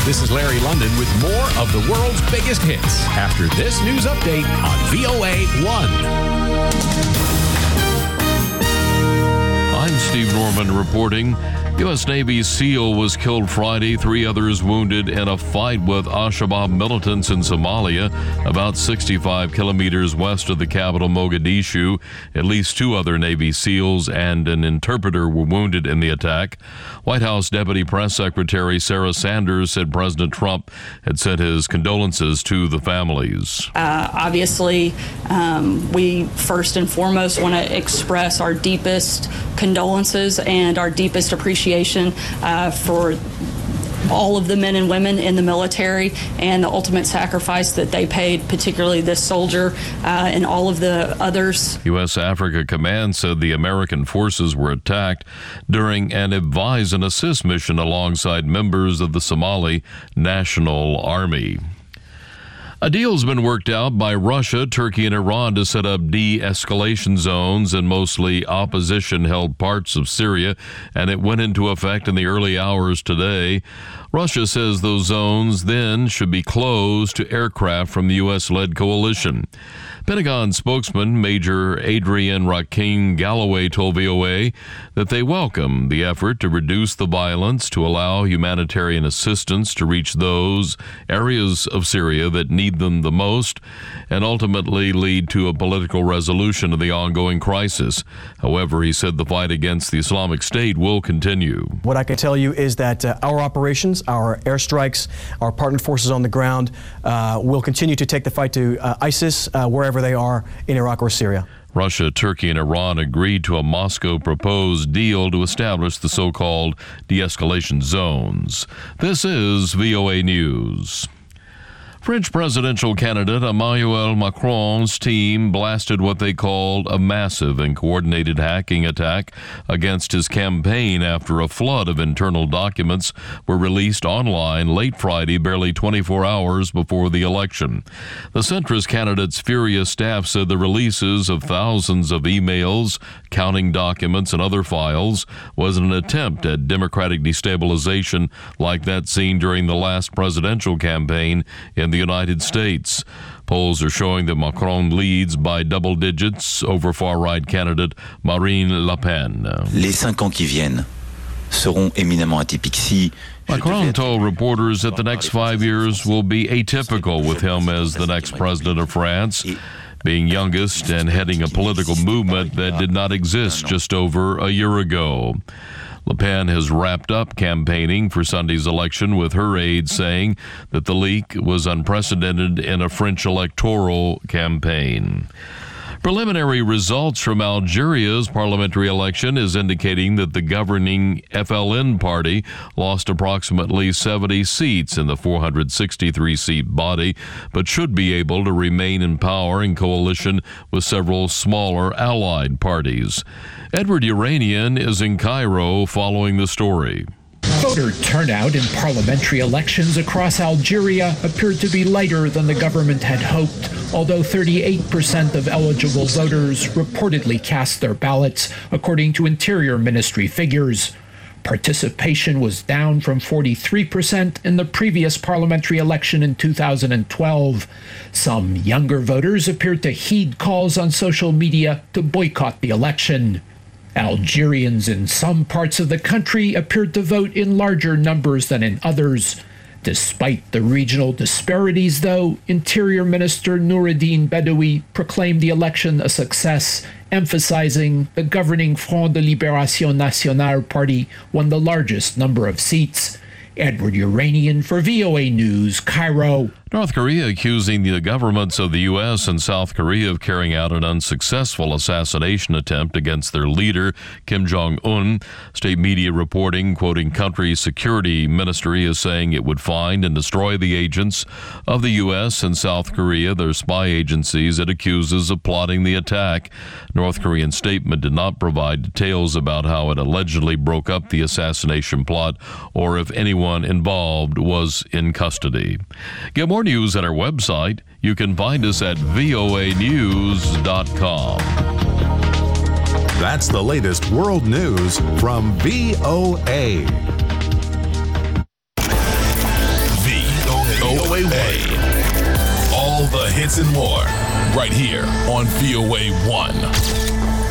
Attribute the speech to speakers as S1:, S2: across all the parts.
S1: This is Larry London with more of the world's biggest hits after this news update on VOA 1.
S2: I'm Steve Norman reporting. U.S. Navy SEAL was killed Friday, 3 others wounded in a fight with Al-Shabaab militants in Somalia, about 65 kilometers west of the capital, Mogadishu. At least 2 other Navy SEALs and an interpreter were wounded in the attack. White House Deputy Press Secretary Sarah Sanders said President Trump had sent his condolences to the families.
S3: Obviously, we first and foremost want to express our deepest condolences and our deepest appreciation for all of the men and women in the military and the ultimate sacrifice that they paid, particularly this soldier and all of the others.
S2: U.S. Africa Command said the American forces were attacked during an advise and assist mission alongside members of the Somali National Army. A deal's been worked out by Russia, Turkey, and Iran to set up de-escalation zones in mostly opposition-held parts of Syria, and it went into effect in the early hours today. Russia says those zones then should be closed to aircraft from the U.S.-led coalition. Pentagon spokesman Major Adrian Rakeem Galloway told VOA that they welcome the effort to reduce the violence, to allow humanitarian assistance to reach those areas of Syria that need them the most, and ultimately lead to a political resolution of the ongoing crisis. However, he said the fight against the Islamic State will continue.
S4: What I can tell you is that our operations, our airstrikes, our partner forces on the ground will continue to take the fight to ISIS wherever they are in Iraq or Syria.
S2: Russia, Turkey, and Iran agreed to a Moscow-proposed deal to establish the so-called de-escalation zones. This is VOA News. French presidential candidate Emmanuel Macron's team blasted what they called a massive and coordinated hacking attack against his campaign after a flood of internal documents were released online late Friday, barely 24 hours before the election. The centrist candidate's furious staff said the releases of thousands of emails, counting documents, and other files was an attempt at democratic destabilization like that seen during the last presidential campaign in the United States. Polls are showing that Macron leads by double digits over far-right candidate Marine Le Pen.
S5: Les 5 ans qui viennent seront éminemment atypiques.
S2: Macron told reporters that the next 5 years will be atypical with him as the next president of France, being youngest and heading a political movement that did not exist just over a year ago. Le Pen has wrapped up campaigning for Sunday's election, with her aides saying that the leak was unprecedented in a French electoral campaign. Preliminary results from Algeria's parliamentary election is indicating that the governing FLN party lost approximately 70 seats in the 463-seat body, but should be able to remain in power in coalition with several smaller allied parties. Edward Uranian is in Cairo following the story.
S6: Voter turnout in parliamentary elections across Algeria appeared to be lighter than the government had hoped, although 38% of eligible voters reportedly cast their ballots, according to Interior Ministry figures. Participation was down from 43% in the previous parliamentary election in 2012. Some younger voters appeared to heed calls on social media to boycott the election. Algerians in some parts of the country appeared to vote in larger numbers than in others. Despite the regional disparities, though, Interior Minister Noureddine Bedoui proclaimed the election a success, emphasizing the governing Front de Libération Nationale party won the largest number of seats. Edward Uranian for VOA News, Cairo.
S2: North Korea accusing the governments of the U.S. and South Korea of carrying out an unsuccessful assassination attempt against their leader, Kim Jong-un. State media reporting, quoting country security ministry, is saying it would find and destroy the agents of the U.S. and South Korea, their spy agencies it accuses of plotting the attack. North Korean statement did not provide details about how it allegedly broke up the assassination plot or if anyone involved was in custody. Get more news at our website. You can find us at voanews.com.
S1: That's the latest world news from VOA.
S7: hits and more, right here on VOA 1.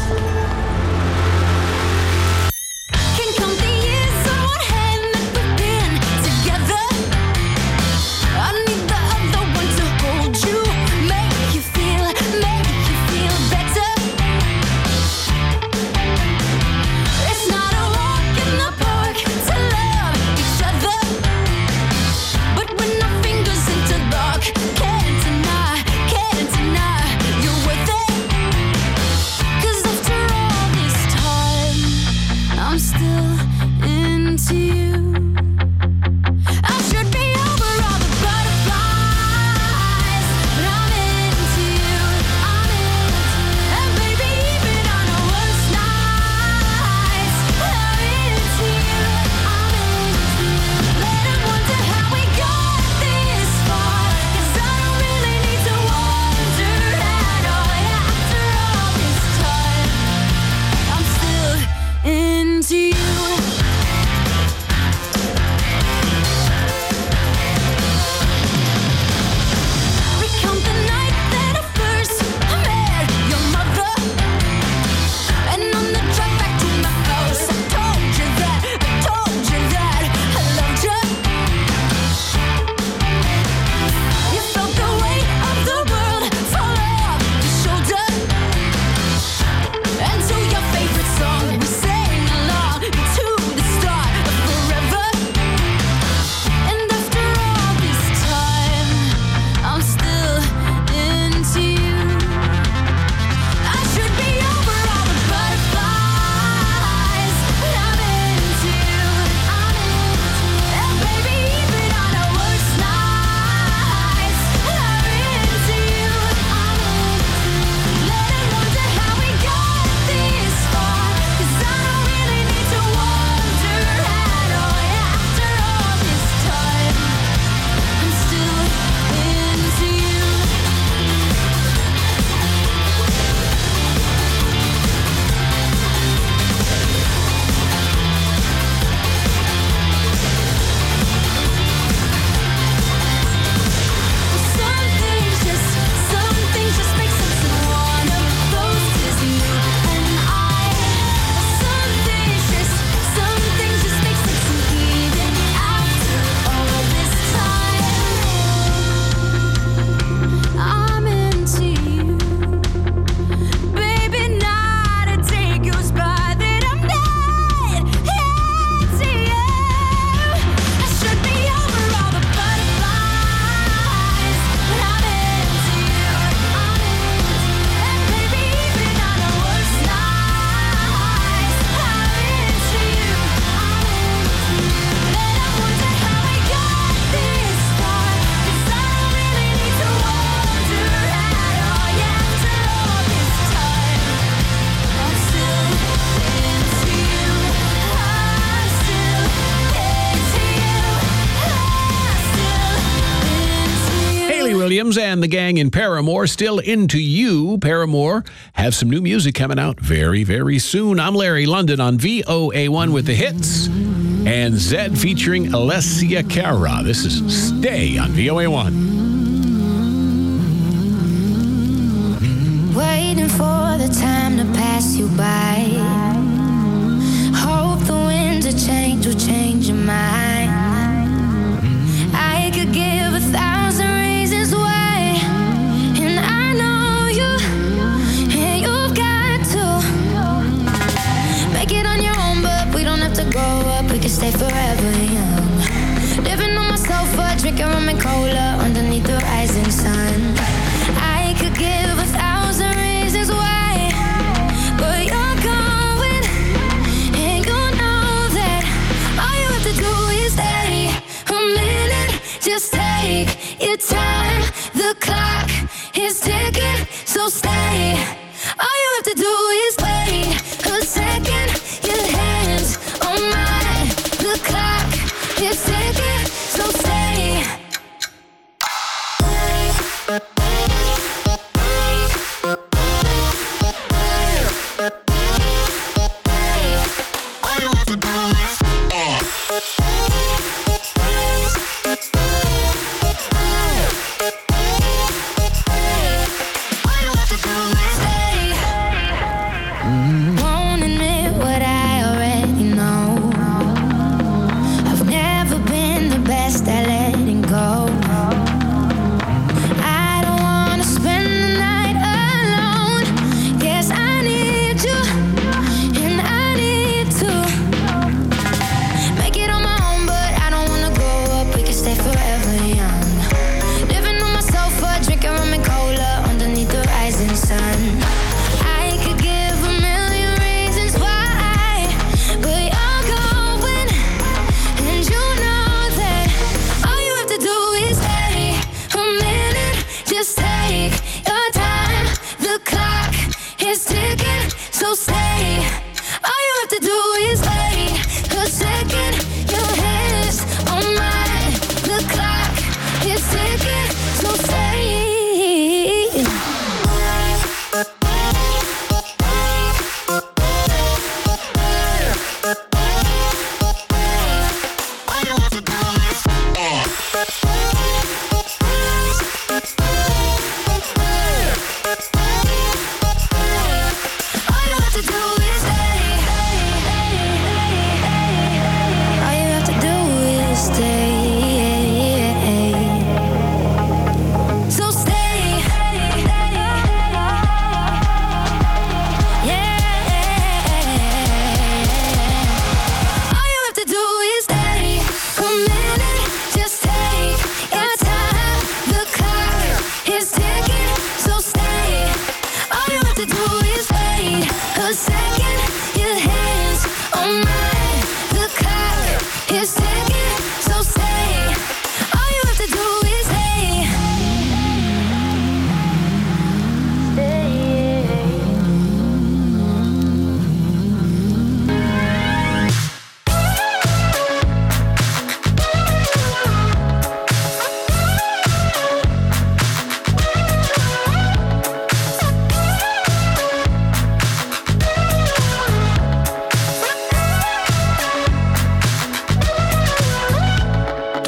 S8: Williams and the gang in Paramore, Still Into You. Paramore have some new music coming out very, very soon. I'm Larry London on VOA1 with the hits. And Zed featuring Alessia Cara. This is Stay on VOA1.
S9: Waiting for the time to pass you by. Hope the winds of change will change your mind. I could give 1,000 reasons why, and I know you, and you've got to make it on your own, but we don't have to grow up, we can stay forever young. Living on my sofa, drinking rum and cola underneath the rising sun. I could give 1,000 reasons why, but you're going, and you know that all you have to do is stay a minute. Just take your time, the clock is ticking, so stay. All you have to do is wait a second, your hands on mine. The clock is ticking, so stay.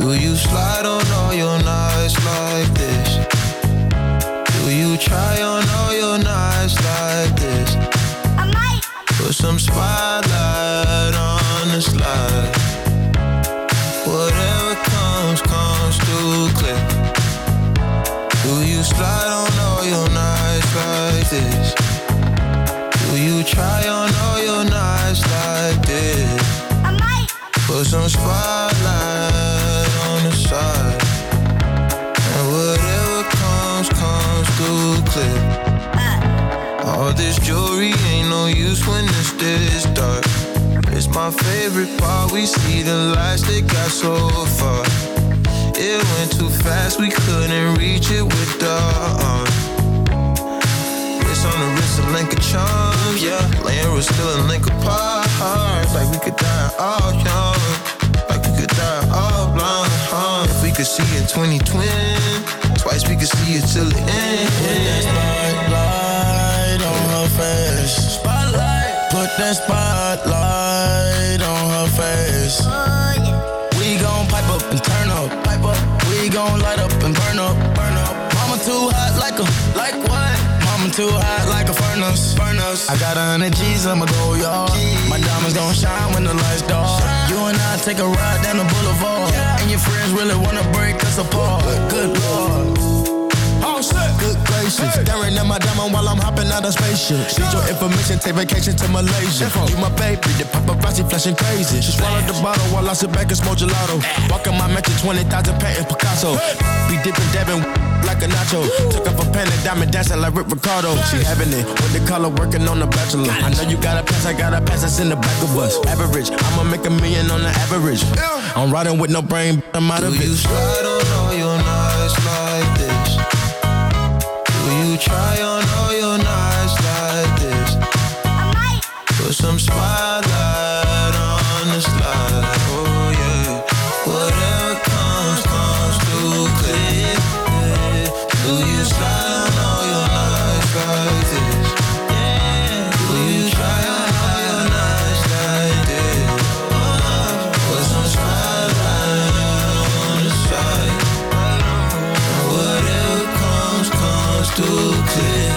S10: Do you slide on all your nights like this? Do you try on all your nights like this?
S9: I might
S10: put some spotlight on the slide. Whatever comes through clear. Do you slide on all your nights like this? Do you try on all your nights like this?
S9: I might
S10: put some spotlight on the side. And whatever comes through clear. All this jewelry ain't no use when it's this dark. It's my favorite part, we see the lights that got so far. It went too fast, we couldn't reach it with the arm. It's on the wrist, a link of charms, yeah. Laying was still a link apart. Like we could die all young, like we could die all blind. If we could see it 2020, twice we could see it till the end.
S11: Put that spotlight on her face. Spotlight. Put that spotlight on her face.
S9: Oh yeah.
S11: We gon' pipe up and turn up. Pipe up. We gon' light up and burn up. Burn up. Mama too hot like what? Mama too hot like a furnace. I got 100 G's, I'ma go, y'all. My diamonds gon' shine when the lights dark. You and I take a ride down the boulevard. And your friends really wanna break us apart. Good Lord. Good gracious, staring at my diamond while I'm hopping out of spaceship. Need your information, take vacation to Malaysia. You my baby, the paparazzi flashing crazy. She swallowed the bottle while I sit back and smoke gelato. Walking my mansion, 20,000 patent Picasso. Be dipping, dabbing like a nacho. Took off a pen and diamond dancing like Rick Ricardo. She having it with the color working on the Bachelor. I know you got a pass, I got a pass that's in the back of us. Average, I'ma make $1 million on the average. I'm riding with no brain, I'm out of it.
S10: Do you slide on all your nights like this? Do you try on all your nights like this?
S9: I might
S10: put some spotlight on the slide. Oh yeah. Whatever comes through clear. Do you slide on all your nights like this? Do you try on all your nights like this? Put some spotlight on the side. Whatever comes through clear.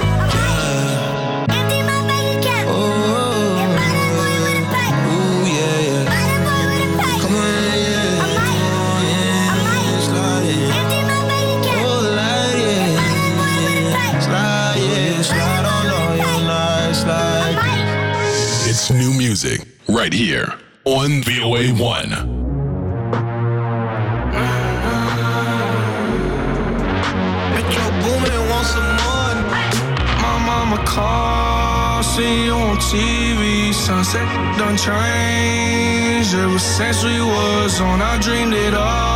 S9: empty my bank account.
S10: Oh,
S9: And buy that boy with a pipe.
S10: ooh, yeah.
S9: Buy that boy with a pipe.
S10: Come on, yeah.
S9: I might
S10: Slide it.
S9: empty my bank account.
S10: Oh, light
S9: And buy that boy with a
S10: it.
S9: pipe.
S10: Slide, yeah. Slide on all your nights
S9: I
S10: like
S9: might
S7: It's new music right here on VOA1.
S10: Metro Boomin want some more.
S12: My mama called, see you on TV. Sunset done changed. Ever since we was on, I dreamed it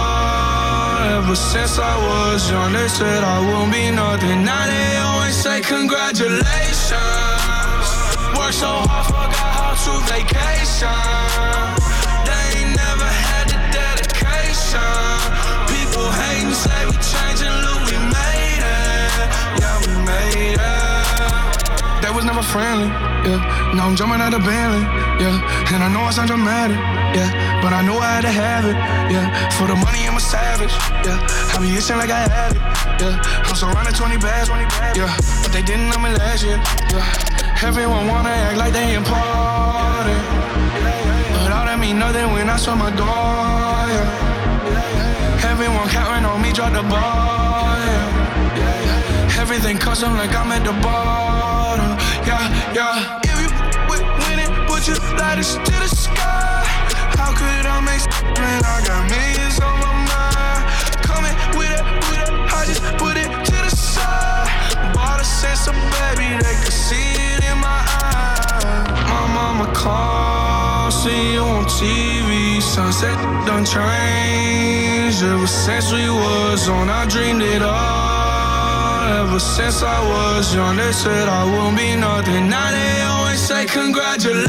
S12: all. Ever since I was young, they said I won't be nothing. Now they always say congratulations. Worked so hard, forgot how to vacation. They ain't never had the dedication. People hating, say we changing, look, we made it. Yeah, we made it. They was never friendly, yeah. Now I'm jumping out of Bentley, yeah. And I know I sound dramatic, yeah. But I knew I had to have it, yeah. For the money, I'm a savage, yeah. I be itching like I had it, yeah. I'm surrounded 20 bags, yeah. But they didn't know me last year, yeah. Everyone wanna act like they important, but all that mean nothing when I saw my door, yeah. Everyone counting on me, drop the ball, yeah. Everything custom like I'm at the bottom, yeah. If you winning, put your lighters to the sky. How could I make when I got millions on my mind? Coming with it, I just put it to the side. Bought a sense of baby, they could see it in my eyes. My mama called, see you on TV. Sunset done changed. Ever since we was on, I dreamed it all. Ever since I was young, they said I won't be nothing. Now they always say congratulations.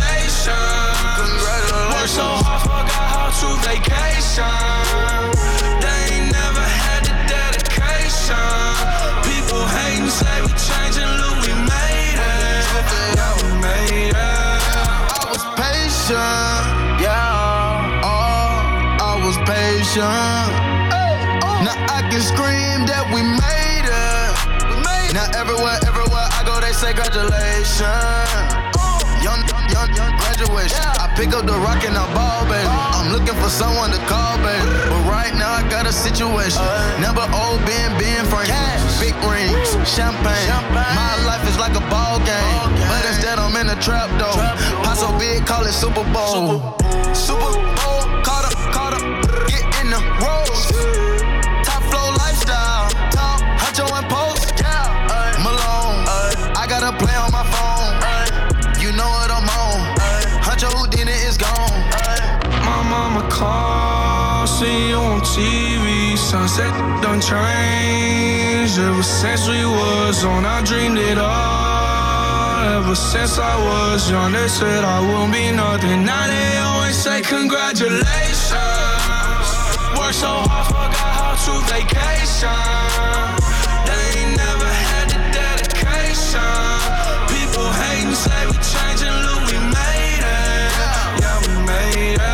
S12: Worked so hard, forgot how to vacation. They ain't never had the dedication. People hating, say we changing, look, we made it. Yeah, we made it.
S10: I was patient, yeah. Oh, I was patient.
S11: Now I can scream that we made it. Now everywhere I go, they say congratulations. Young graduation. I pick up the rock and I ball, baby. I'm looking for someone to call, baby. But right now I got a situation. Never old Ben Franklin. Big rings, champagne. My life is like a ball game. But instead I'm in a trap though. Paso big, call it Super Bowl. Super Bowl, caught up, get in the rolls. Top flow lifestyle, Huncho and Post. Malone, I got a play on my phone. You know what I'm on. Huncho Houdini is gone.
S12: My mama called, see you on TV. Sunset done changed. Ever since we was on, I dreamed it all. Ever since I was young, they said I won't be nothing. Now they always say congratulations. Worked so hard, forgot how to vacation. They ain't never had the dedication. People hate and say we changing, look, we made it. Yeah, we made it.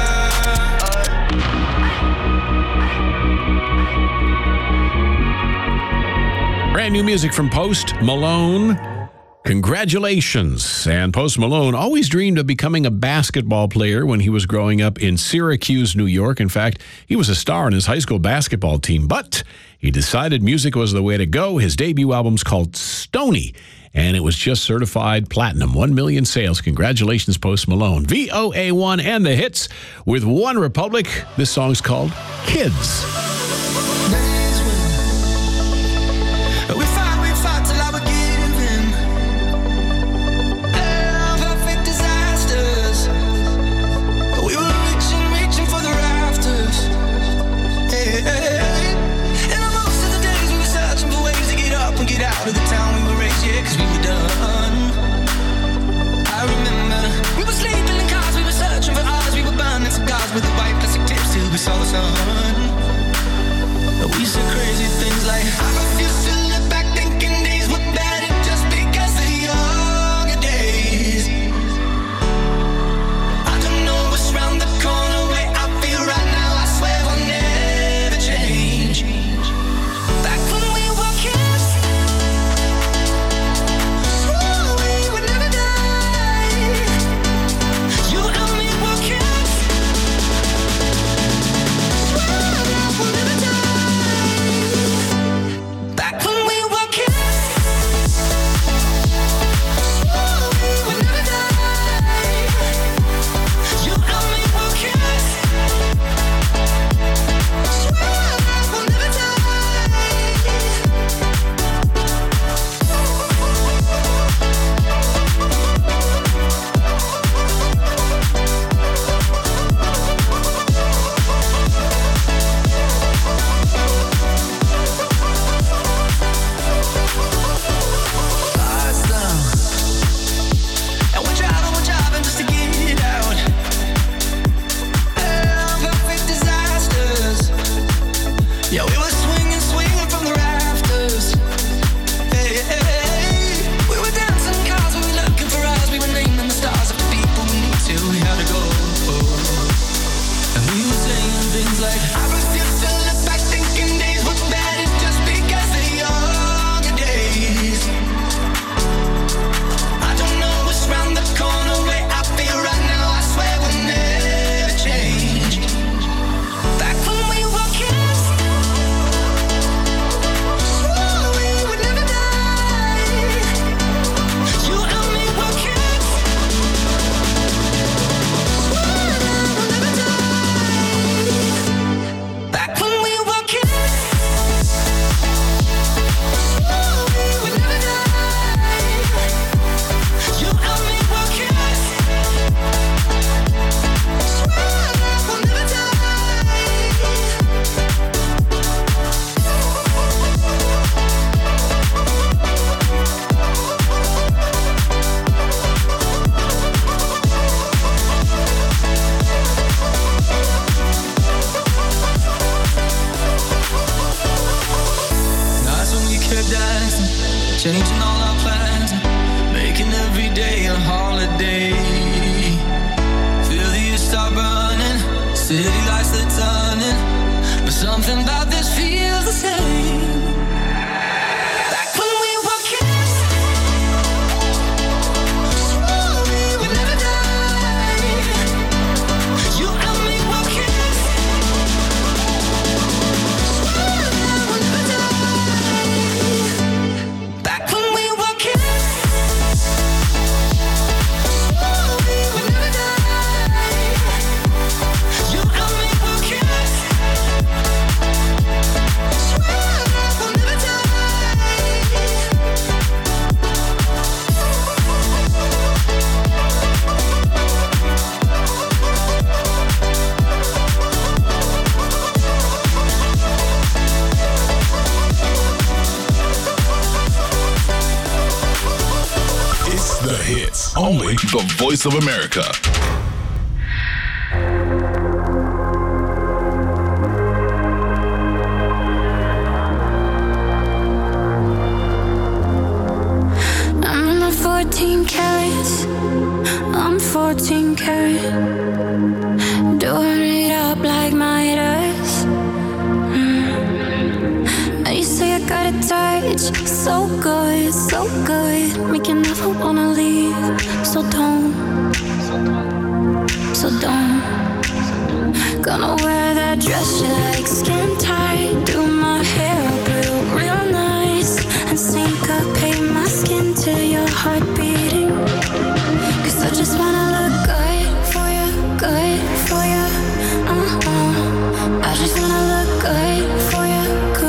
S8: Brand new music from Post Malone. Congratulations. And Post Malone always dreamed of becoming a basketball player when he was growing up in Syracuse, New York. In fact, he was a star in his high school basketball team, but he decided music was the way to go. His debut album's called Stoney, and it was just certified platinum. 1 million sales. Congratulations, Post Malone. VOA1 and the hits with One Republic. This song's called Kids.
S11: We fought till I would give in. Perfect disasters. We were reaching for the rafters. And on most of the days we were searching for ways to get up and get out of the town we were raised, yeah, 'cause we were done. I remember we were sleeping in cars, we were searching for ours, we were burning cigars with the white plastic tips till we saw the sun. We said crazy things like, I refuse to look back thinking these were better just because the younger days. I don't know what's round the corner, way I feel right now, I swear will never change. Back when we were kids, swore we would never die. You and me were kids, swear that we'll never die. Back when we were kids, swore we would never die. You and me were kids, swear that we'll never die. Lights down, and we're driving just to get out. Perfect disasters. Yeah, we were swinging from the rafters. Hey, we were dancing in cars, we were looking for us, we were naming the stars of the people we need to, we had to go. And we were saying things like, I refuse to look back thinking days were better just because the younger days. I don't know what's round the corner, way I feel right now, I swear will never change. Back when we were kids, swore we would never die. You and me were kids, swear that we'll never die. Back when we were kids, swore we would never die. You and me were kids, swear that we'll never die. Nights when we kept dancing, changing all our plans, making every day a holiday. Feel the years start burning, city lights they're turning.
S13: Something about this feels the same. Like when we were kids, swore we would never die. You and me were kids, swore we would never die. Back when we were kids, swore we would never die. You and me were kids.
S7: It's the hits. Only the Voice of America.
S9: I'm not 14 carats, I'm 14 karat. Doing it up like Midas. And you say I got a touch, so good, make you never wanna leave. So don't. Gonna wear that dress you like, skin tight. Do my hair up real nice, and syncopate my skin to your heart beating. Cause I just wanna look good for you. I just wanna look good for you.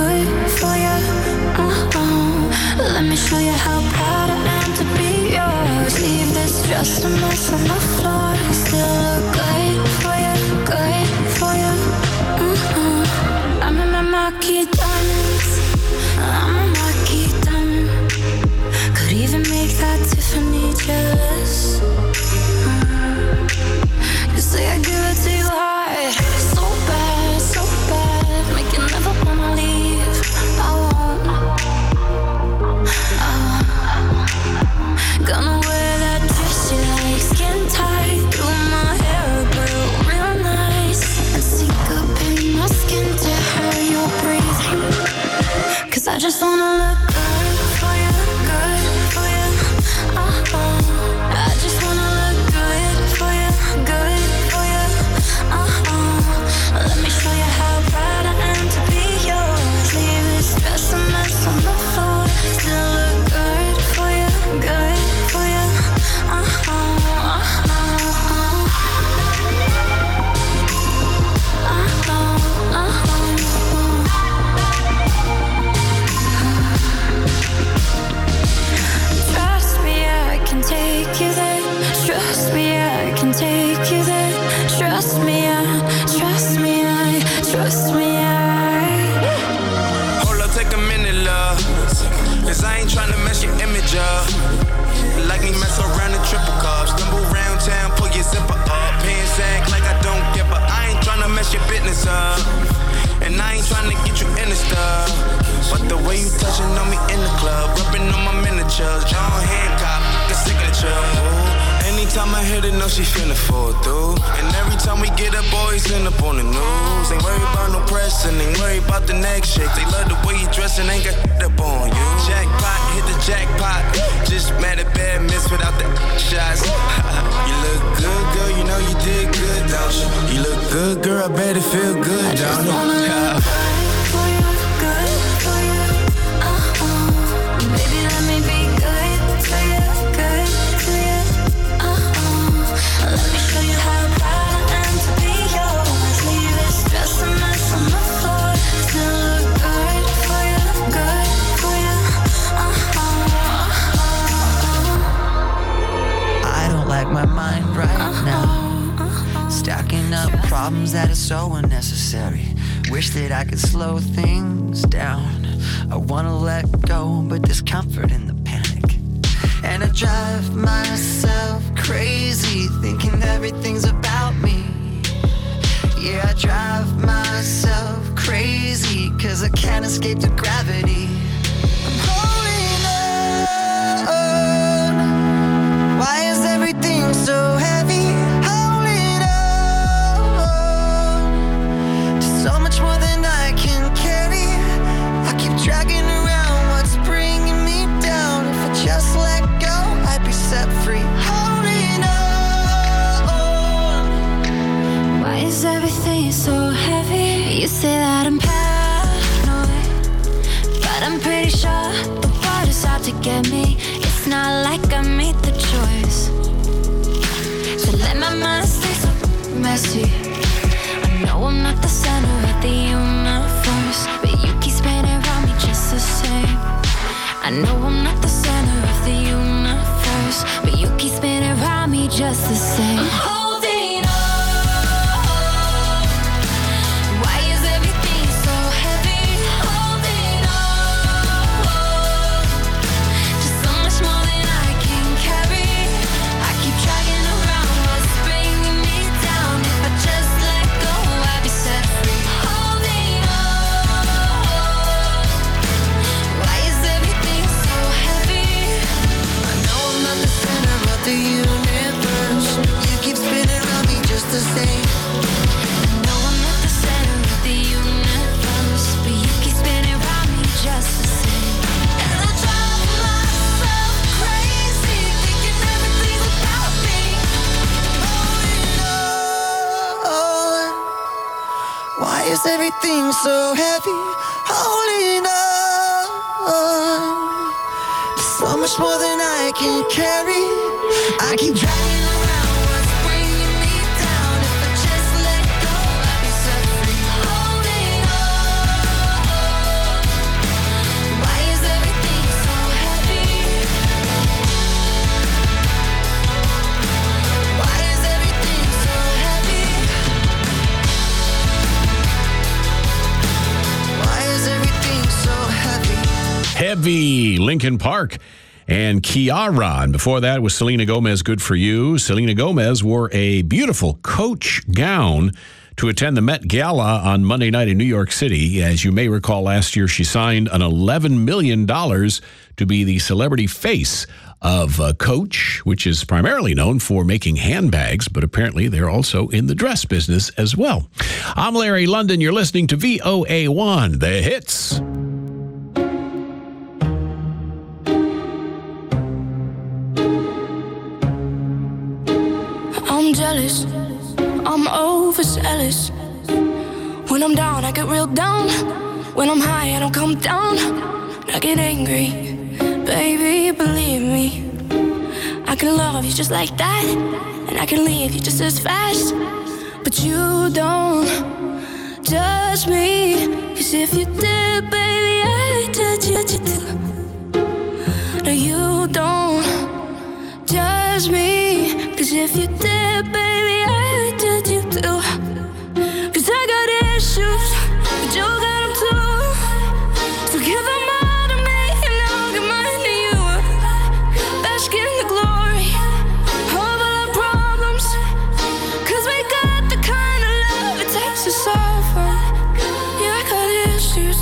S9: Let me show you how proud I am to be yours. Leave this just a mess on the floor. Still look good for you. I'm in my marquee diamonds. I'm a marquee diamond. Could even make that Tiffany jealous. You say I give it to you hard, so bad, make you never wanna leave. I won't. Gonna wear that dress you like, skin tight. Do my hair real nice, and syncopate my skin to how you're breathing. Cause I just wanna look good for you. I just wanna look good for you. Let me show you how proud I am to be yours. Leave this dress a mess on the floor. Still look good for you. Trust me, I can take you there. Trust me, I can take you there. Trust me, I.
S11: Hold up, take a minute, love. Cause I ain't tryna mess your image up. Like me mess around in triple cups. Stumble around town, pull your zipper up. Pants act like I don't give a. I ain't tryna mess your business up. And I ain't tryna get you in the stuff. But the way you touching on me in the club, rubbing on my miniatures, John Hancock, the signature. Ooh. Anytime I hit it, know she finna fall through. And every time we get up, boys end up on the news. Ain't worried about no press and ain't worried about the next shake. They love the way you dress and ain't got up on you. Jackpot, hit the jackpot. Just mad at bad miss without the shots. You look good, girl, you know you did good, don't you? You look good, girl, I bet it feel good, don't you?
S9: Baby, let me be good to you. Let me show you how proud I am to be yours. Leave this dress a mess on the floor. Still look good for you.
S14: I don't like my mind right now. Stacking up problems that are so unnecessary. Wish that I could slow things down. I wanna let go, but there's comfort in the panic. And I drive myself crazy, thinking everything's about me. Yeah, I drive myself crazy, cause I can't escape the gravity. I'm holding on. Why is everything so heavy? Holding on to so much more than I
S9: But I'm pretty sure the world is out to get me. It's not like I made the choice. So let my mind stay so messy. I know I'm not the center of the universe, but you keep spinning around me just the same. I know I'm not the center of the universe, but you keep spinning around me just the same. I'm holding on. Why is everything so heavy? Holding on. Just so much more than I can carry. I keep dragging around what's bringing me down. If I just let go, I'd be set free. Holding on. Why is everything so heavy?
S14: I know I'm not the center of the universe. You keep spinning around me just the same.
S9: I know I'm not the center of the universe, but you keep spinning around me just the same. And I drive myself crazy, thinking everything's about me.
S14: Why is everything so heavy? Holding on. So much more than I can carry. I keep dragging around what's bringing me down. If I just let go, I'd be set free.
S9: Holding on. Why is everything so heavy? Why is everything so heavy?
S14: Why is everything so heavy?
S8: Heavy, Linkin Park and Kiara. And before that was Selena Gomez, Good For You. Selena Gomez wore a beautiful Coach gown to attend the Met Gala on Monday night in New York City. As you may recall, last year she signed an $11 million to be the celebrity face of Coach, which is primarily known for making handbags, but apparently they're also in the dress business as well. I'm Larry London. You're listening to VOA1, The Hits.
S15: I'm jealous, I'm overzealous. When I'm down, I get real down. When I'm high, I don't come down. I get angry, baby, believe me. I can love you just like that, and I can leave you just as fast. But you don't judge me, 'cause if you did, baby, I'd judge you too. No, you don't judge me, 'cause if you did, baby, I'd judge you too. 'Cause I got issues, but you got them too. So give them all to me, and I'll give mine to you. Bask in the glory of all our problems, 'cause we got the kind of love it takes to solve them. Yeah, I got issues,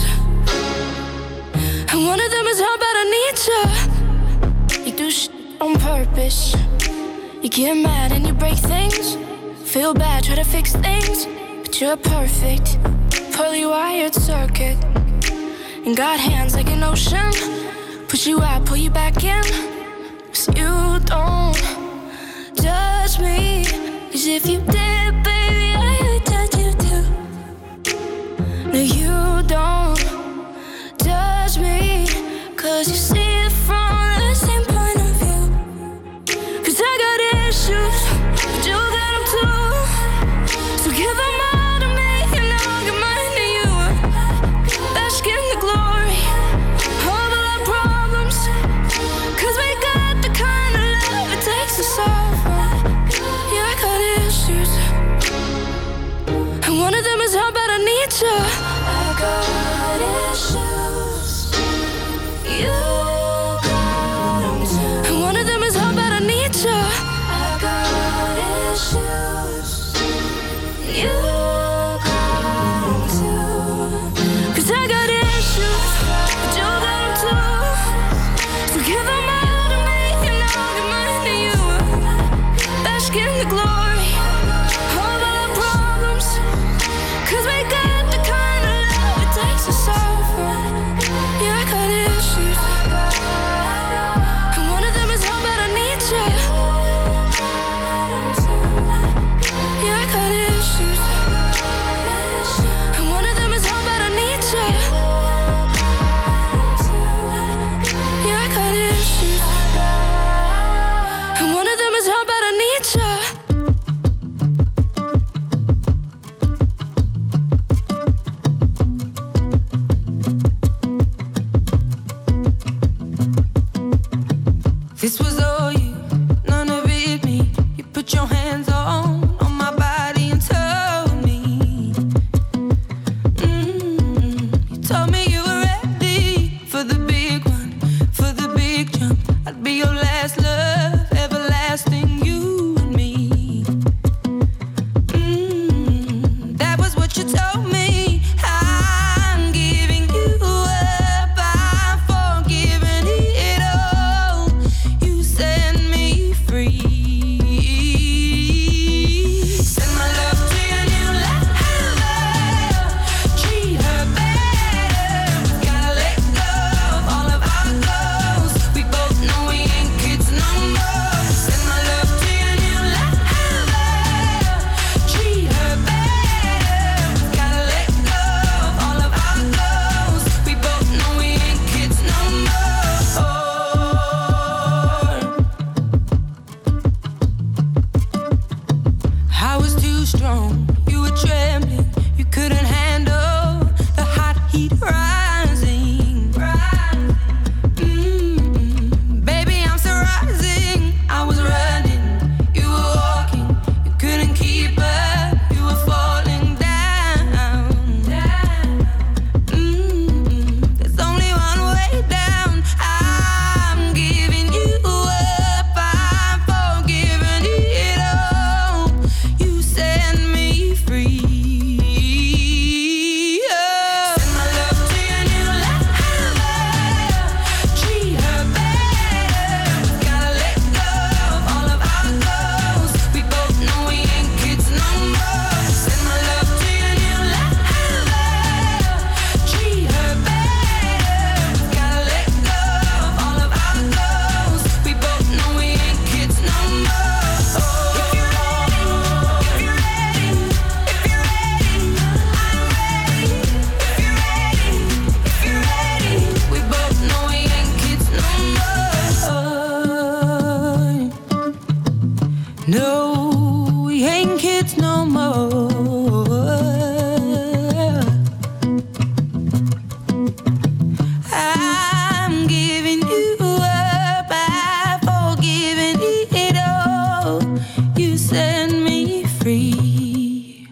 S15: and one of them is how bad I need you. You do shit on purpose. You get mad and you break things. Feel bad, try to fix things. But you're perfect, poorly wired circuit. And got hands like an ocean. Push you out, pull you back in. 'Cause you don't judge me. 'Cause if you did, baby, I'd judge you too. No, you don't judge me. 'Cause you see it from the same point of view. 'Cause I got issues, but you got them too. So give them all to me, and I'll give mine to you. Bask in the glory of all our problems, 'cause we got the kind of love it takes to solve them. Yeah, I got issues, and one of them is how bad I need you. I got issues. You
S13: This was all you, none of it me. You put your hands on my body and told me. You told me you were ready for the big one, for the big jump. I'd be your last love, everlasting, you and me. That was what you told me. I'm giving you up, I'm forgiving it all. You set me free. Send my love to your new lover. Treat her better. Gotta let go of all of our goals. We both know we ain't kids no more. Send my love to your new lover. Treat her better. Gotta let go of all of our goals. We both know we ain't kids no more. I was too strong, you were trembling, you couldn't handle the hot heat rising. Baby, I'm still rising. I was running, you were walking, you couldn't keep up, you were falling down. There's only one way down. I'm giving you up, I'm forgiving it all. You set me free. Send my love to your new lover. Treat her better. Gotta let go of all of our goals. We both know we ain't kids no more. Send my love to your new lover. Treat her better. Gotta let go of all of our goals. We both know we ain't kids no more. If you're ready, if you're ready, if you're ready, I'm ready. If you're ready, if you're ready, we both know we ain't kids no more. No, we ain't kids no more. I'm giving you up, I'm forgiving it all. You set me free.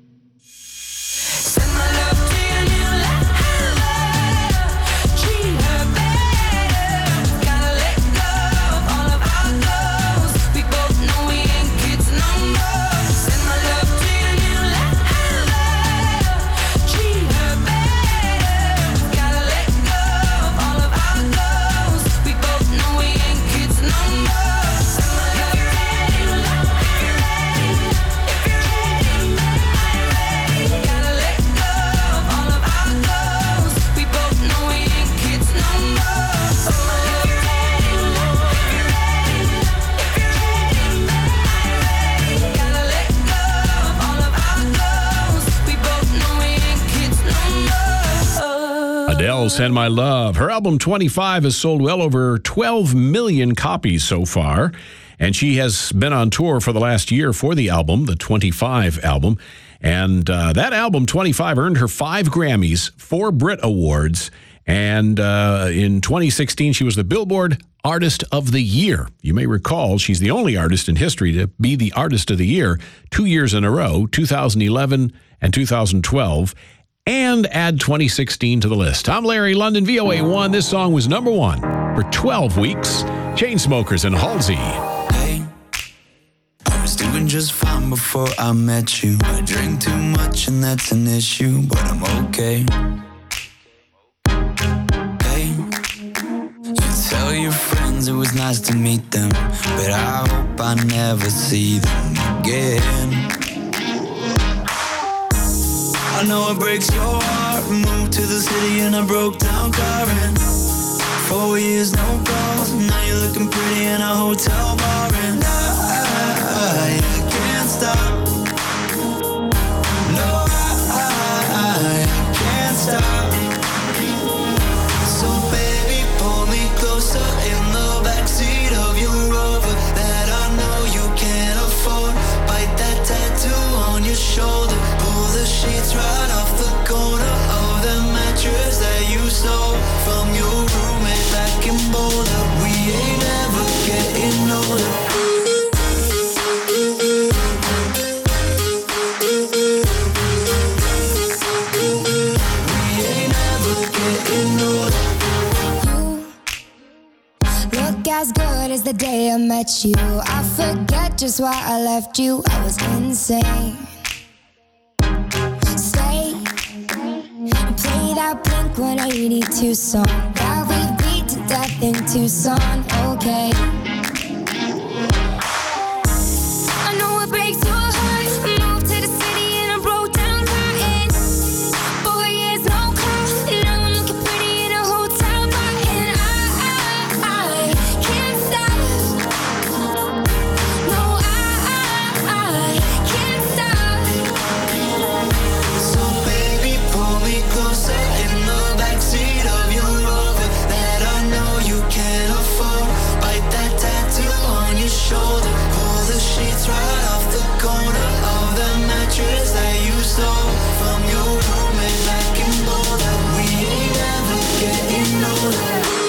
S13: Send my love to your new lover. Treat her better. Gotta let go of all of our goals. We both know we ain't kids no more. Send my love to your new lover. Treat her better. Gotta let go of all of our goals. We both know we ain't kids no more. Send my love to your new lover. If you're ready, if you're ready, I'm ready. Gotta let go of all of our goals. We both know we ain't kids no more. Send my love to your new lover. If you're ready, if you're ready, I'm ready. Gotta let go of all of our goals. We both know we ain't kids no more.
S8: Adele, Send My Love. Her album 25 has sold well over 12 million copies so far, and she has been on tour for the last year for the album, the 25 album. And that album, 25, earned her 5 Grammys, 4 Brit Awards, and in 2016, she was the Billboard Artist of the Year. You may recall she's the only artist in history to be the Artist of the Year 2 years in a row, 2011 and 2012. And add 2016 to the list. I'm Larry London, VOA1. This song was number 1 for 12 weeks. Chainsmokers and Halsey.
S11: Hey, I was doing just fine before I met you. I drink too much and that's an issue, but I'm okay. Hey, you tell your friends it was nice to meet them, but I hope I never see them again. I know it breaks your heart. Moved to the city in a broke down car and 4 years no calls. Now you're looking pretty in a hotel bar and I can't stop. No, I can't stop. So baby, pull me closer in the backseat of your Rover that I know you can't afford. Bite that tattoo on your shoulder. Pull the sheets right off the corner of the mattress that you stole from your roommate back in Boulder. We ain't ever
S9: as the day I met you. I forget just why I left you. I was insane. Stay and play that Blink-182 song that we beat to death in Tucson. Okay. I know it breaks your heart. I moved to the city and I broke down crying. 4 years, no call. Now I'm looking pretty in a hotel bar. And I can't stop. No, I can't stop.
S11: So baby, pull me closer in the backseat of your Rover that I know you can't afford. Bite that tattoo on your shoulder. Pull the sheets right off the corner of the mattress that you stole from your roommate back in Boulder. We ain't ever getting older.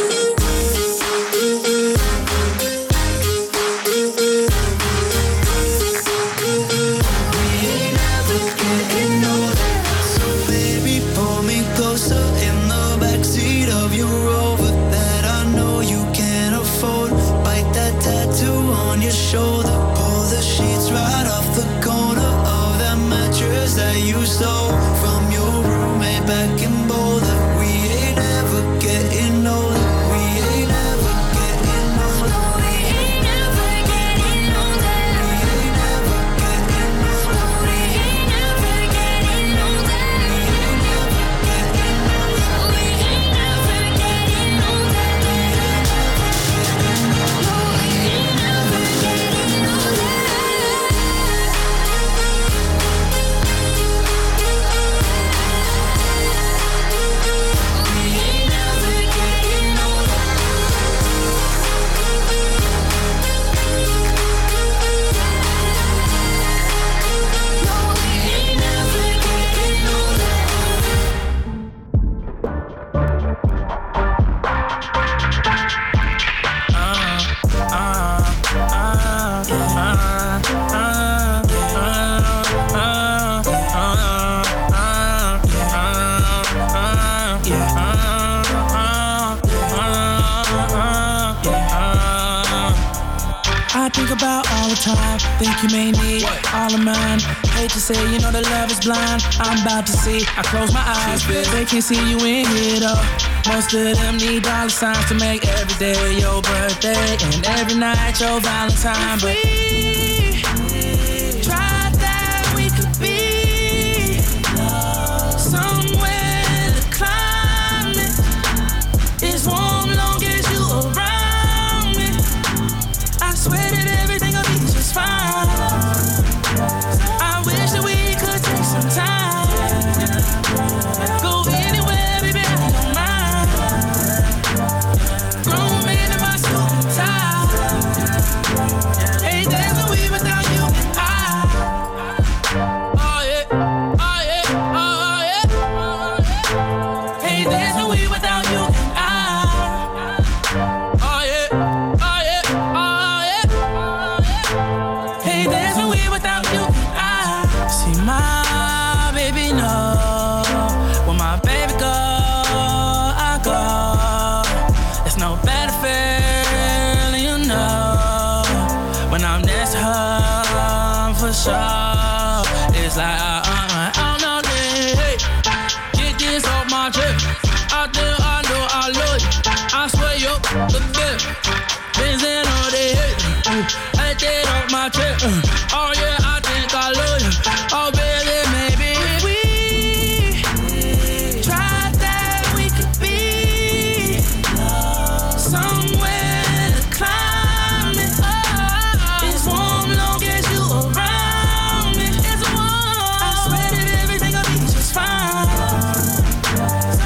S11: We ain't ever getting older. So baby, pull me closer in the backseat of your Rover that I know you can't afford. Bite that tattoo on your shoulder. Pull the sheets right off the corner of that mattress that you stole from your roommate back in Boulder. We ain't ever getting older. We ain't ever getting older. We ain't ever getting older. We ain't ever getting older. We ain't ever getting older. We ain't ever getting older.
S16: I think about all the time, think you may need all of mine. Hate to say, you know that love is blind. I'm about to see, I close my eyes, they can't see you in here though. Most of them need dollar signs to make every day your birthday and every night your Valentine. But we tried that we could be somewhere the climate is warm long as you around me. I swear that everything will be just fine. I wish that we could take some time. Go anywhere, baby, I don't mind. Grown man in my suit and tie. Ain't there's no way without you and I. Oh yeah, oh yeah, oh yeah. Ain't there's no way without you and I. Oh yeah, oh yeah, oh yeah. Hey, there's no way without you and I. See my baby know when my baby go, I go. There's no better feeling, you know, when I'm next to her for sure. It's like I don't know this. Hey, get this off my chest. I think I know I love you. I swear you're the best. Been saying all day. I did off my chest. Oh yeah, I think I love you. Oh baby, maybe we tried that we could be somewhere the climate is warm long as you around me. It's warm. I swear that everything will be just fine.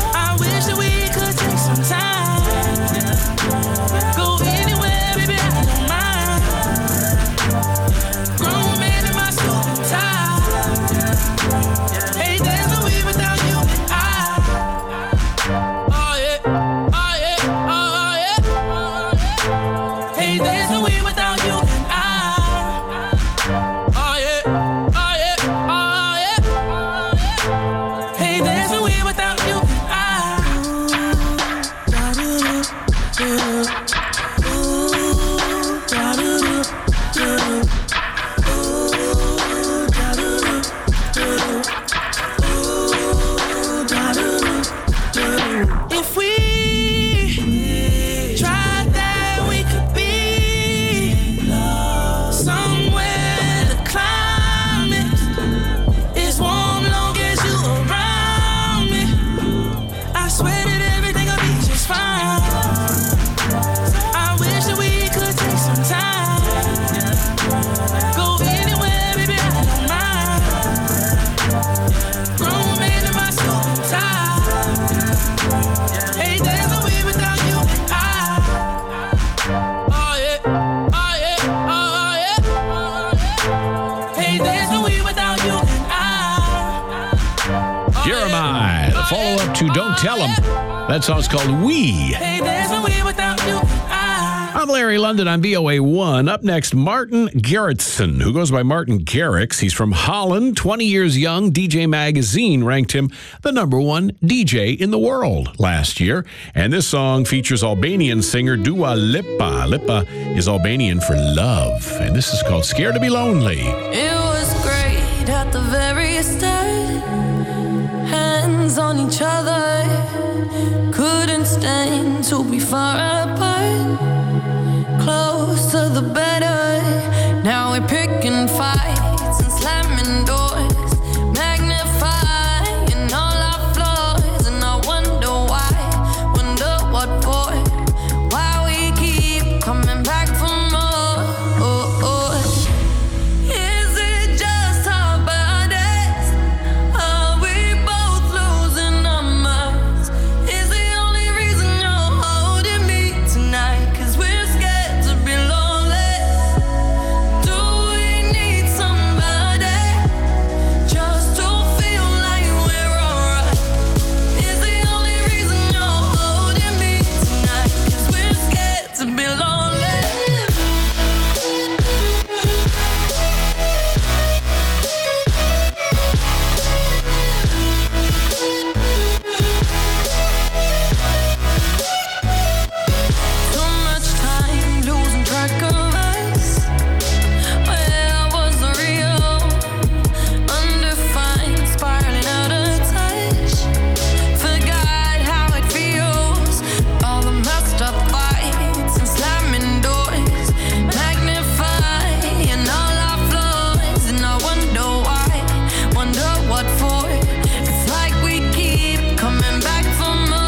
S8: out to Don't Tell 'Em. That song's called We.
S16: Hey, there's no way without you.
S8: I'm Larry London on VOA1. Up next, Martin Garrixson, who goes by Martin Garrix. He's from Holland, 20 years young. DJ Magazine ranked him the #1 DJ in the world last year. And this song features Albanian singer Dua Lipa. Lipa is Albanian for love. And this is called Scared to Be Lonely.
S15: It was great at the very start. Hands on each other. Couldn't stand to be far apart. Closer the better. Now we're picking fights and slamming doors. Magnifying all our flaws. And I wonder why. Wonder what for. Why we keep coming back for more. Is it just our bodies? Are we both losing our minds? Is the only reason you're holding me tonight? 'Cause we're scared to be lonely. Do we need somebody just to feel like we're alright? Is the only reason you're holding me tonight? 'Cause we're scared to be lonely. Too much time losing track of us. Where was the real? Undefined, spiraling out of touch. Forgot how it feels. All the messed up fights and slamming doors. Magnifying all our flaws. And I wonder why. Wonder what for. It's like we keep coming back for more.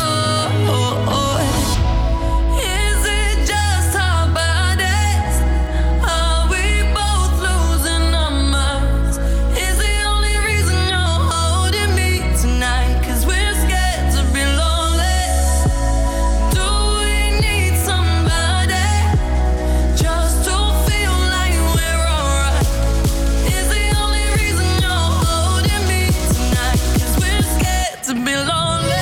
S15: Is it just our bodies? Are we both losing our minds? Is the only reason you're holding me tonight? 'Cause we're scared to be lonely. Do we need somebody just to feel like we're alright? Is the only reason you're holding me tonight? 'Cause we're scared to be lonely.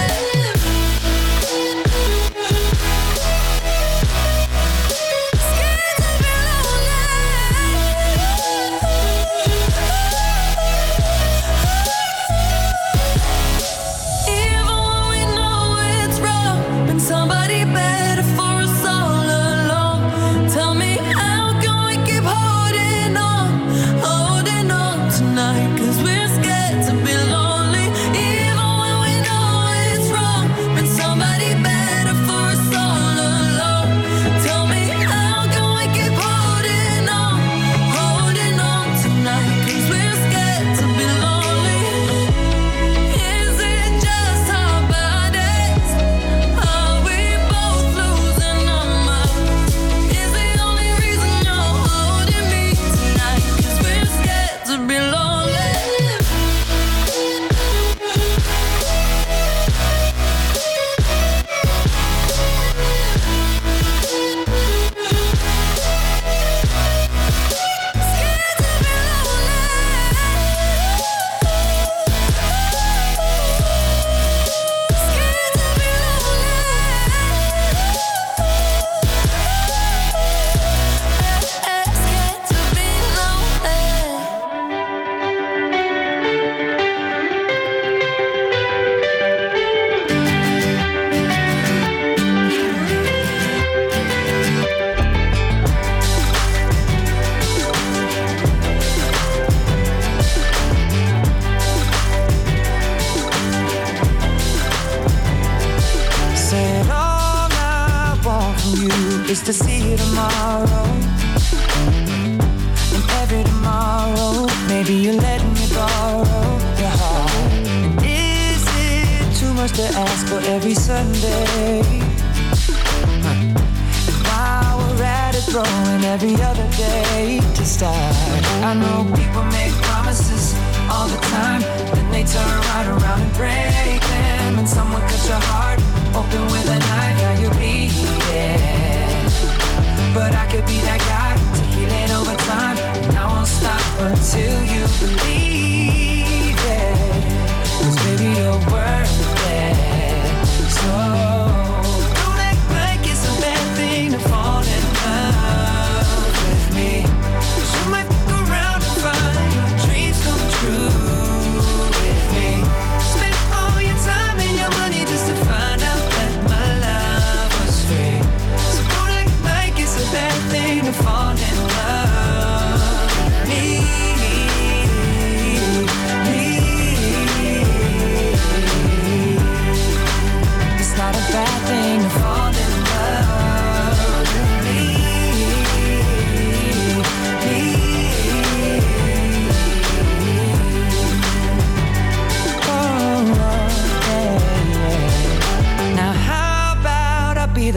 S15: Even when we know it's wrong, been somebody better for us all along. Tell me, how can we keep holding on tonight? 'Cause we're scared to be lonely. Even when we know it's wrong, been somebody better for us all along. Tell me, how can we keep holding on tonight? 'Cause we're scared to be lonely. Is it just our bodies? Are we both losing our minds? Is the only reason you're holding me tonight? 'Cause we're scared to be lonely.
S13: Said all I want from you is to see you tomorrow. And every tomorrow, maybe you let me borrow your heart. And is it too much to ask for every Sunday? And while we're at it, throwing every other day to start. I know people make promises all the time, then they turn right around and break them. And someone cut your heart open with a knife, now you're bleeding. But I could be that guy to heal it over time, and I won't stop until you believe it. 'Cause baby, you're worth it.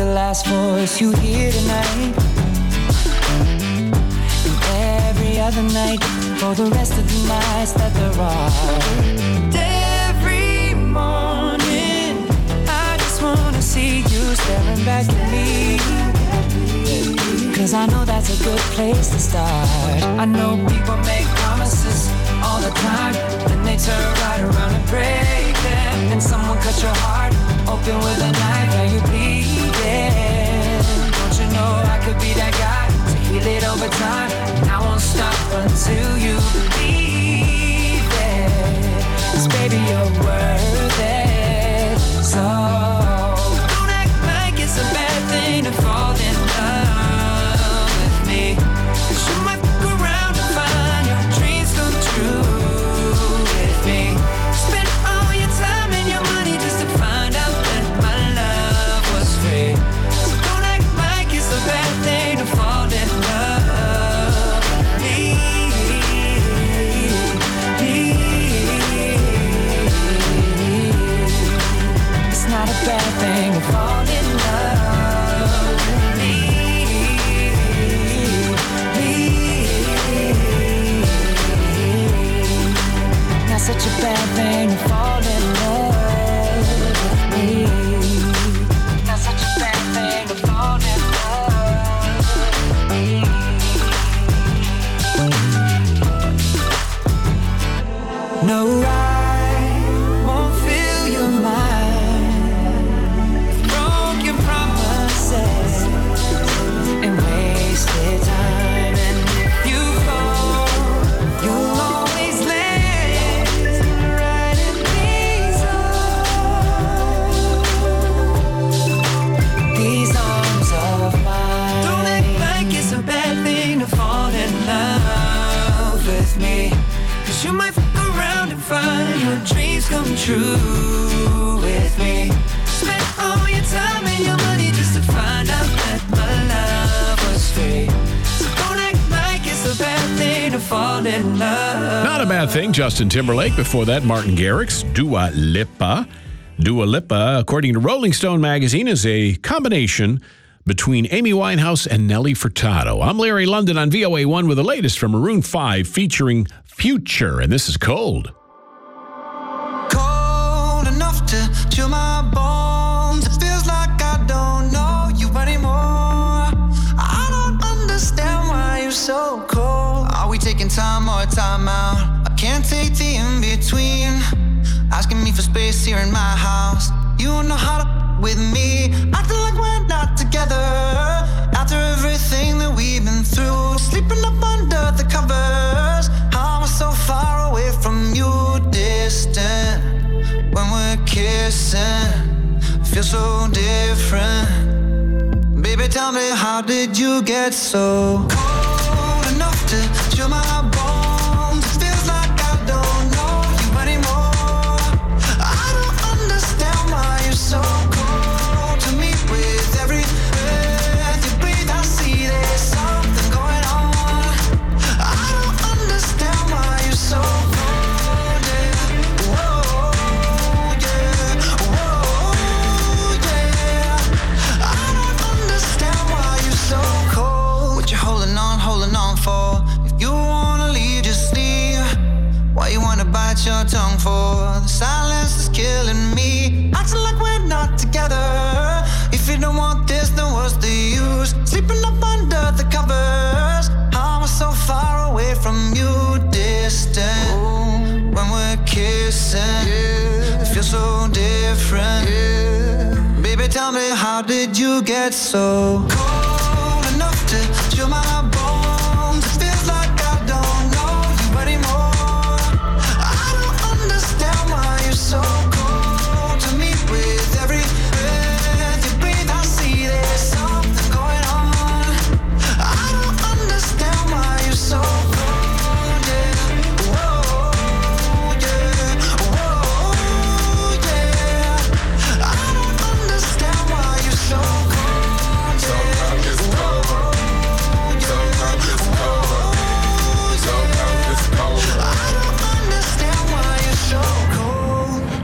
S17: the last voice you hear tonight. And every other night for the rest of the nights that there are. And every morning I just wanna see you staring back at me. Cause I know that's a good place to start. I know people make promises all the time, then they turn right around and break them. And someone cut your heart open with a knife, now you bleeding. Don't you know I could be that guy to heal it over time? And I won't stop until you believe it. 'Cause baby, you're worth it. So don't act like it's a bad thing to fall in love with me. 'Cause you might fuck around and find your dreams come true with me. Spend all your time and your money just to find out that my love was free. So don't act like it's a bad thing to fall in love with me. It's not a bad thing to fall in love with me. Not such a bad thing to fall in love with me. Not such a bad thing to fall in love with me. No, I won't fill your mind with broken promises and wasted time. And if you fall, you'll always land right in these arms of mine. Don't act like it's a bad thing to fall in love with me. 'Cause you might fuck around and find your dreams come true with me. Spend all your time and your money just to find out that my love was free. So don't act like it's a bad thing to fall in love.
S8: Not a bad thing. Justin Timberlake. Before that, Martin Garrix, Dua Lipa. Dua Lipa, according to Rolling Stone magazine, is a combination between Amy Winehouse and Nelly Furtado. I'm Larry London on VOA1 with the latest from Maroon 5 featuring Future, and this is Cold.
S11: Cold enough to chill my bones. It feels like I don't know you anymore. I don't understand why you're so cold. Are we taking time or time out? I can't take the in-between. Asking me for space here in my house. You don't know how to with me. Acting like we're not together. After everything that we've been through. Sleeping up under the covers. How am I so far away from you? Distant. When we're kissing. Feel so different. Baby, tell me, how did you get so cold enough to chill my bones? It feels like I don't know you anymore. I don't understand why you're so cold to me. With every breath you breathe, I see there's something going on. I don't understand why you're so cold, yeah. Whoa, yeah. Whoa, yeah. I don't understand why you're so cold. What you holding on for? If you wanna leave, just leave. Why you wanna bite your tongue for? The silence is killing me. Acting like we're not together. If you don't want this, then what's the use? Sleeping up under the covers. How am I so far away from you? Distant. When we're kissing, it feels so different. Baby, tell me, how did you get so cold enough to chill my bones? It feels like I don't know you anymore. I don't understand why you're so cold to me. With every breath you breathe, I see there's something going on. I don't understand why you're so cold, yeah. Whoa, yeah. Whoa, yeah. I don't understand why you're so cold, yeah.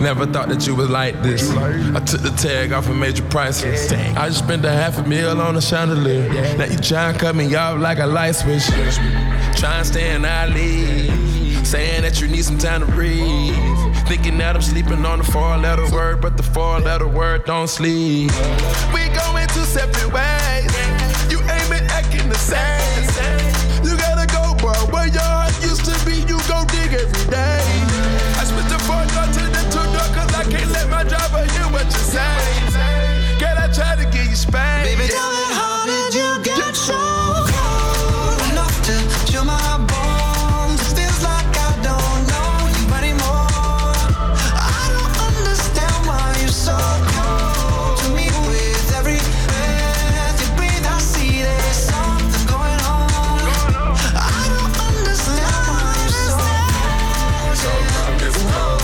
S12: Never thought that you was like this. I took the tag off and made you priceless. I just spent $500,000 on a chandelier. Now you try and cut me off like a light switch. Try and stay in our league. Saying that you need some time to breathe. Thinking that I'm sleeping on the 4-letter word, but the 4-letter word don't sleep. We going two separate ways. You ain't been acting the same. You gotta go, bro. Where your heart used to be, you go dig every day. I switched the 4-door to the 2-door, cause I can't let my driver hear what you say. Girl, I tried to get you spanked.
S13: Baby, tell me, how did you get so cold enough to chill my bones? It feels like I don't know you anymore. I don't understand why you're so cold to me. With every breath you breathe, I see there's something going on. I don't understand why you're so cold. So cold, it's cold.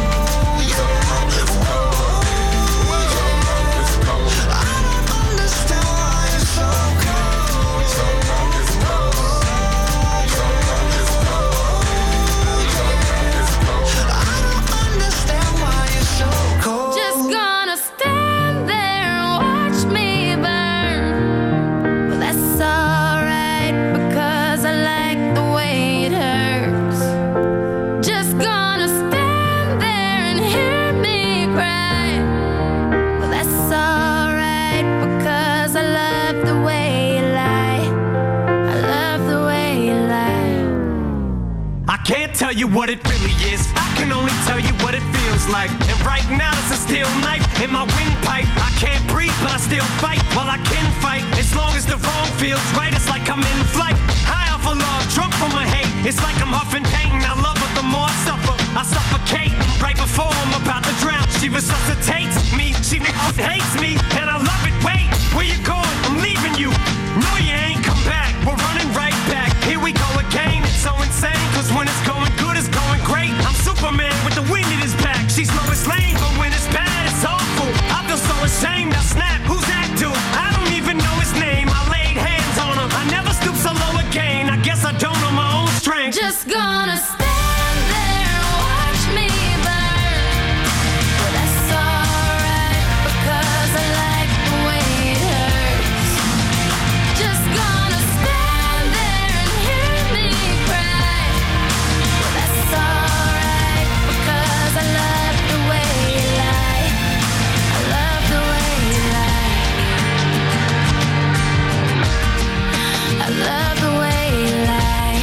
S18: Can't tell you what it really is. I can only tell you what it feels like. And right now it's a steel knife in my windpipe. I can't breathe, but I still fight. Well, I can fight as long as the wrong feels right. It's like I'm in flight, high off of love, drunk from my hate. It's like I'm huffing pain. I love her the more I suffer. I suffocate right before I'm about to drown. She resuscitates me. She hates me, and I love it. Wait, where you going? I'm leaving you. No, you ain't come back. We're running right back. Here we go again. It's so insane, cause when it's going good, it's going great. I'm Superman with the wind in his back. She's Lois Lane, but when it's bad, it's awful. I feel so ashamed. I snap. Who's that dude? I don't even know his name. I laid hands on him. I never stoop so low again. I guess I don't know my own strength.
S15: Just gonna stand there and watch me burn. But that's alright, because I like the way it hurts. Just gonna stand there and hear me cry. But that's alright, because I love the way you lie. I love the way you lie. I love the way you lie.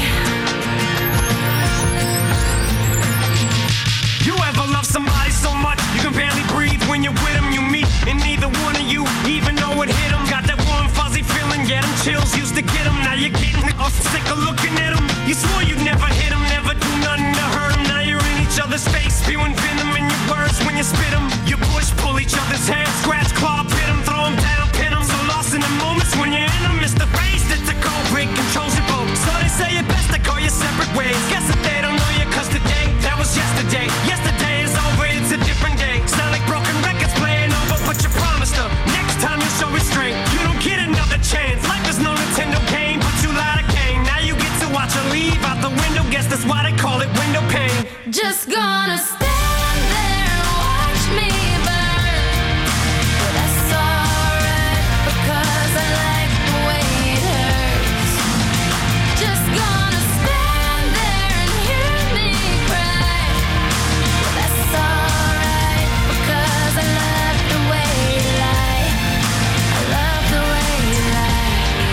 S18: You ever love somebody so much you can barely breathe when you're with them? You meet, and neither one of you even know it hit them. Got that warm fuzzy feeling, yeah, them chills used to get them. Now you're getting sick of looking at them. You swore you'd never hit them, never do nothing to hurt them. Now you're in each other's face, spewing venom in your words when you spit them. You push, pull each other's hair, scratch, claw, pit them, throw them down, pin them. So lost in the moments when you're in them. It's the phrase that's a cold break, controls your boat. So they say it best to go your separate ways. Guess that they don't know you, cause today, that was yesterday. Yesterday is over, it's a different day. Sound like broken records playing over, but you promised her next time you show restraint. You don't get another chance. Life is no Nintendo game, but you lied again. Now you get to watch her leave out the window. Guess that's why they call it window pane.
S15: Just gonna stand there and watch me burn. But that's alright, because I like the way it hurts. Just gonna stand there and hear me cry. But that's alright, because I love the way you lie. I love the way you lie.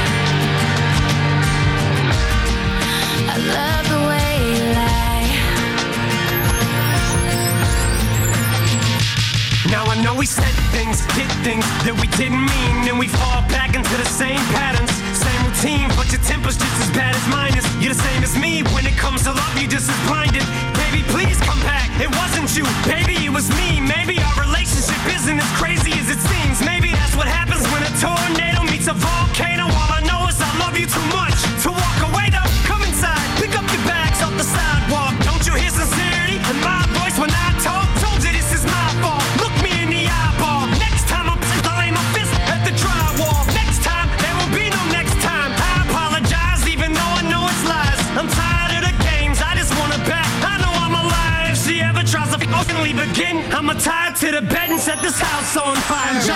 S15: I love the way you lie.
S18: Now I know we said things, did things that we didn't mean, and we fall back into the same patterns, same routine, but your temper's just as bad as mine is. You're the same as me, when it comes to love, you're just as blinded. Baby, please come back, it wasn't you, baby, it was me. Maybe our relationship isn't as crazy as it seems. Maybe that's what happens when a tornado meets a volcano. All I know is I love you too much to walk away though. Come inside, pick up your bags off the sidewalk. Don't you hear sincerity in my voice when I talk? Told you this is my fault. Look me in the eyeball. Next time I'm aim my fist at the drywall. Next time there will be no next time. I apologize even though I know it's lies. I'm tired of the games, I just want her back. I know I'm alive. If she ever tries to fucking leave again, I'm to bed and set this house on fire.